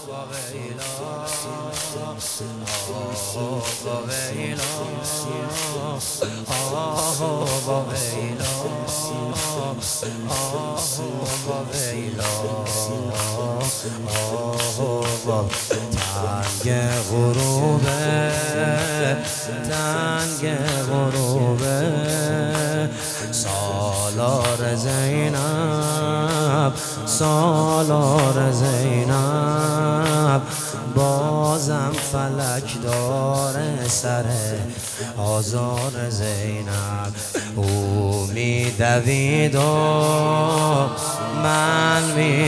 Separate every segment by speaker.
Speaker 1: تنگ غروبه تنگ غروبه سالار زینب سالار زینب بازم فلک داره سر آزار زینب او میدوید و من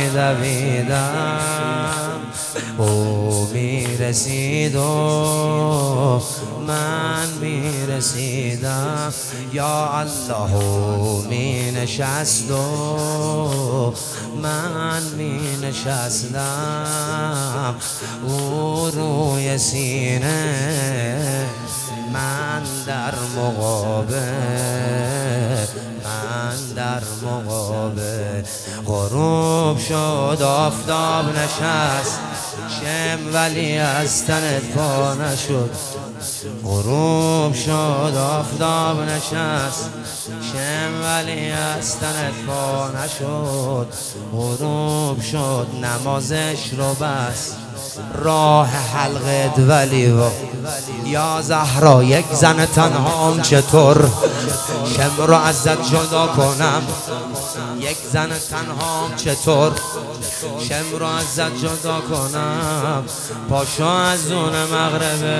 Speaker 1: میدویدم او میرسید و من میرسیدم یا الله او مینشست و من مینشستم او روی سینه من در مقابل در مقابل غروب شد آفتاب نشست شم ولی از تنت پا نشد غروب شد آفتاب نشست شم ولی از تنت پا نشد غروب شد نمازش رو بس راه حلقت ولی یا زهرا یک زن تنهام چطور شم رو ازت جدا کنم یک زن تنهام چطور شم رو ازت جدا کنم پاشو از اون مغربه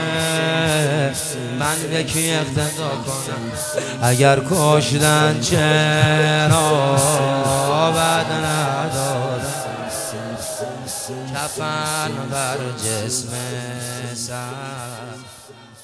Speaker 1: من یکی اقتدا کنم اگر کشتن چرا بد ندادم کفن بر جسم سر